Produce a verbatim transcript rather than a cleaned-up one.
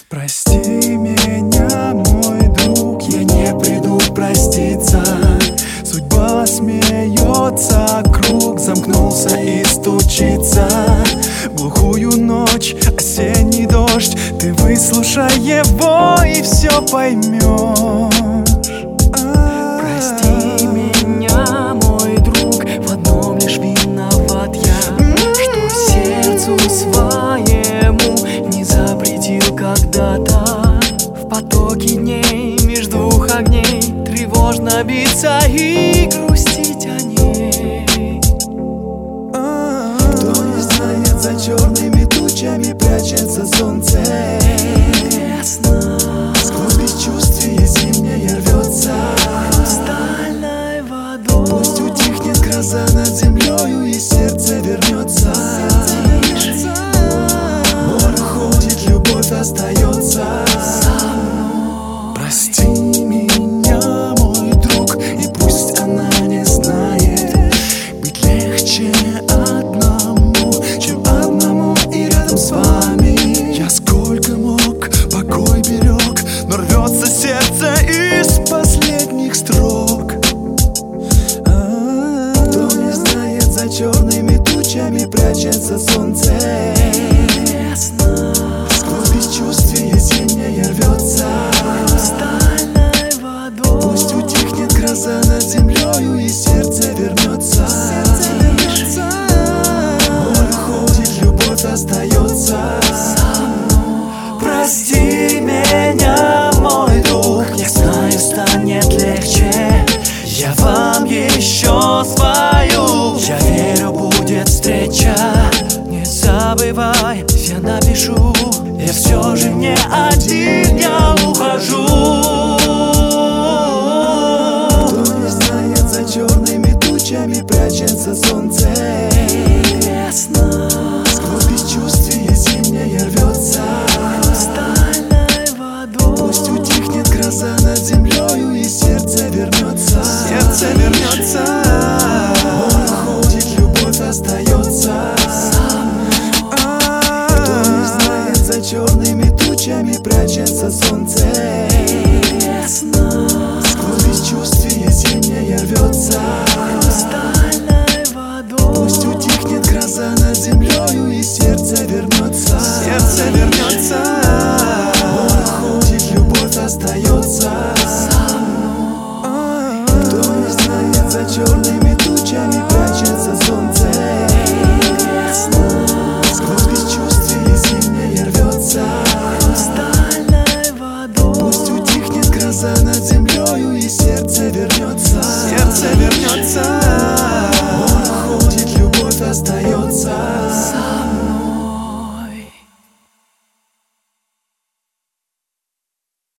Прости меня, мой друг, я не приду проститься. Судьба смеется, круг замкнулся и стучится. Глухую ночь, осенний дождь, ты выслушай его и все поймешь. Прости меня, мой друг, в одном лишь виноват я, что сердцу своему не запретил когда-то. В потоке дней меж двух огней тревожно биться и грустить о ней. Кто не знает, за черными тучами прячется солнце. Ясно. Сквозь бесчувствие зимнее рвется Хрустальной водой. Пусть утихнет гроза над землею и сердце вернется. Боль уходит, любовь остается. Прости меня, мой друг, и пусть она не знает. Быть легче одному, чем одному и рядом с вами. Я сколько мог, покой берег, но рвется сердце из последних строк. Кто не знает, за черными тучами прячется солнце. Сквозь бесчувствие зимнее рвется. Хрустальной водой. Пусть утихнет гроза над землею и сердце вернется. Боль уходит, любовь остается. Прости меня, мой друг, я знаю, станет легче. Я вам еще свою. Я верю, будет встреча. Не забывай, я напишу. Я все же не один, я ухожу. Кто не знает, за черными тучами прячется солнце. Сквозь бесчувствие зимнее рвется. Хрустальной водой. Пусть утихнет гроза над землею и сердце вернется. Сердце вернется. Боль уходит, любовь остается. Кто не знает, за черными тучами прячется солнце. Сквозь бесчувствие зимнее рвется. Хрустальной водой. Пусть утихнет гроза над землею и сердце вернется. Сердце вернется. Боль уходит, любовь остается. Кто не знает, за черными тучами прячется солнце. Сквозь бесчувствие зимнее рвется. Хрустальной водой. Пусть утихнет гроза над землею и сердце вернется. Сердце вернется. Боль уходит, любовь остается.